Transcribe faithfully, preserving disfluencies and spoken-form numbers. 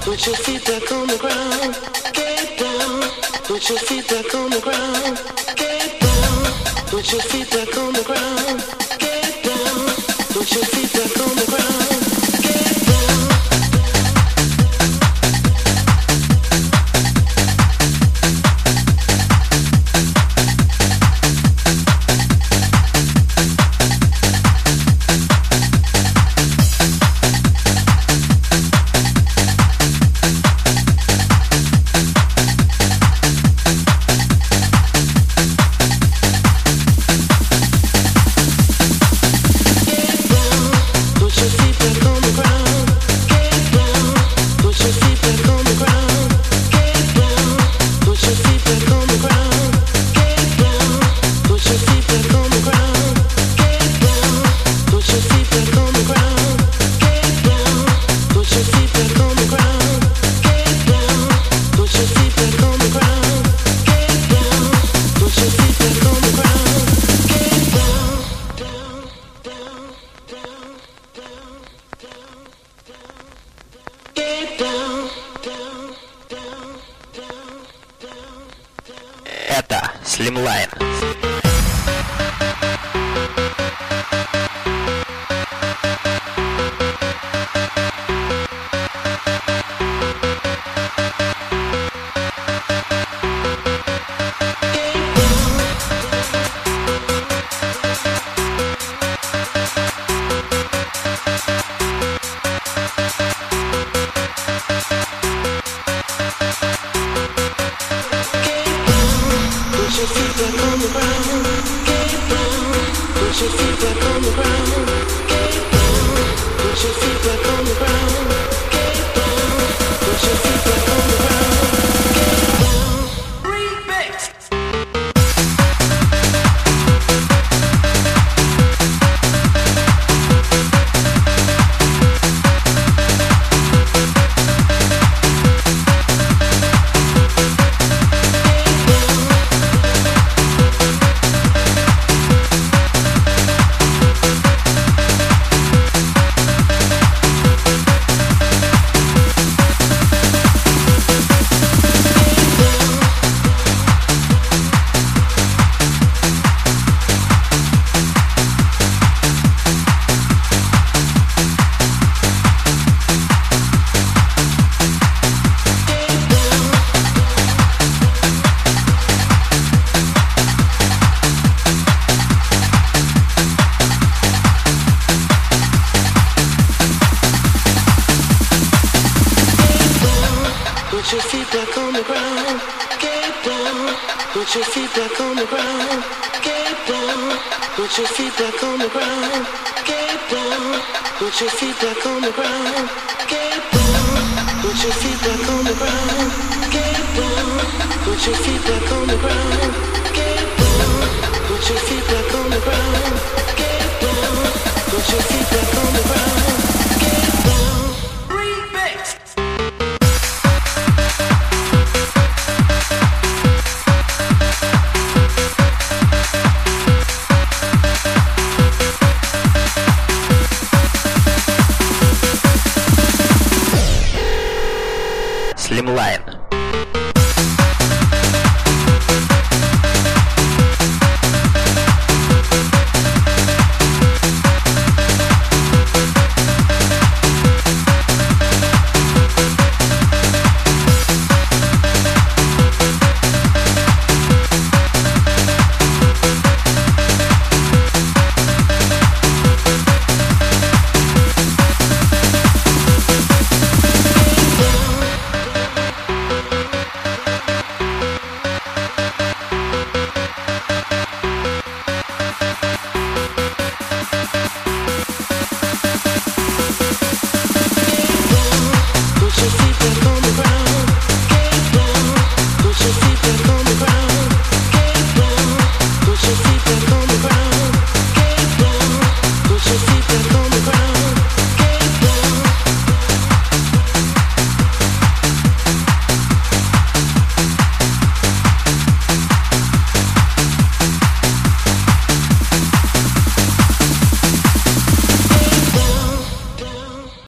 Put your feet back on the ground. Get down. Put your feet back on the ground. Get down. Put your feet back on the ground. Get down. Put your feet back on the ground. Это Slimline. Put your feet back on the ground, get down. Put your feet back on the ground, get down. Put your feet back on the ground, get down. Put your feet back on the ground, get down. Put your feet back on the ground, get down. Put your feet back on the ground, get down. Put your feet back on the ground, get down. Put your feet back on the ground, get down. Remix. Slimline.